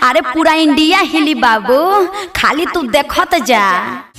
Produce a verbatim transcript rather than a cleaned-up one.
अरे पूरा इंडिया हिली बाबू, खाली तू देखत जा।